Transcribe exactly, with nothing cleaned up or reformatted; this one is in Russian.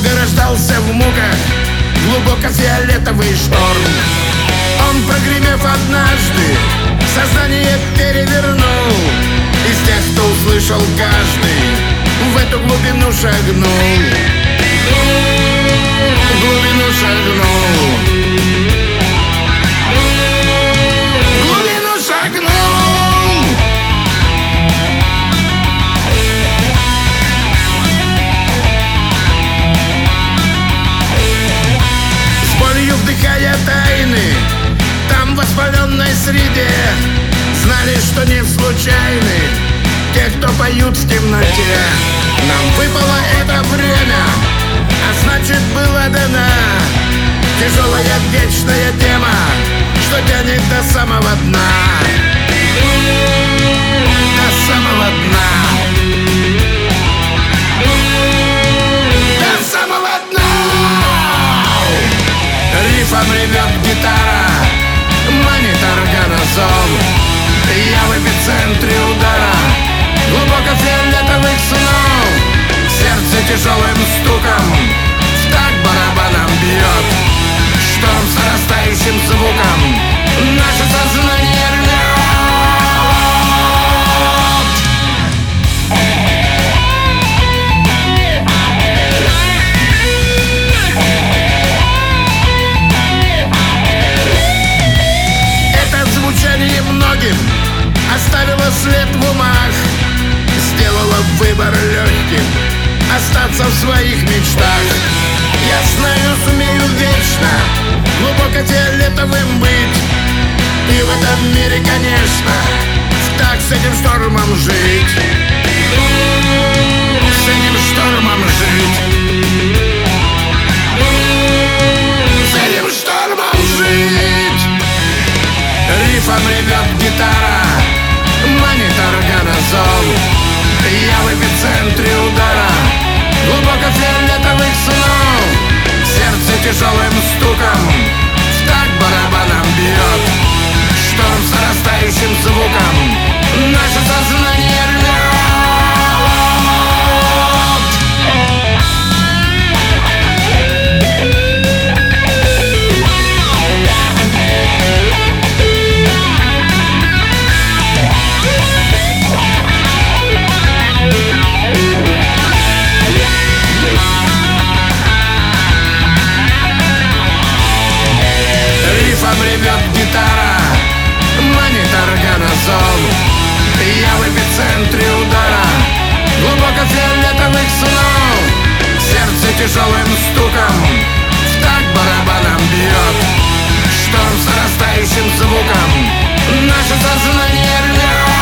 долго рождался в муках глубоко фиолетовый шторм. Он, прогремев однажды, сознание перевернул. Из тех, кто услышал каждый, в эту глубину шагнул. В глубину шагнул. В глубину шагнул. С болью вдыхая тайны, там в воспаленной среде знали, что не случайны те, кто поют в темноте. Нам выпало это время, а значит была дана тяжелая вечная тема, что тянет до самого дна. До самого дна. До самого дна. Рифом ревет гитара, манит органозон. Я в эпицентре удара глубоко фиолетовых снов. Сердце тяжелым стуком в такт барабаном бьет. Шторм с нарастающим звуком наше сознание рвет. Это звучание многим оставило след в умах, сделала выбор легким остаться в своих мечтах. Я знаю, сумею вечно глубоко фиолетовым быть, и в этом мире, конечно, в такт с этим штормом жить. С этим штормом жить. С этим штормом жить. Рифом ревет гитара, манит органозон. Я в эпицентре удара глубоко фиолетовых снов. Сердце тяжелым стуком в такт барабаном бьет. Шторм с нарастающим звуком наше сознание рвет. Ревет гитара, манит органозон. Я в эпицентре удара глубоко фиолетовых снов. Сердце тяжелым стуком в такт барабаном бьет. Шторм с нарастающим звуком наше сознание рвет.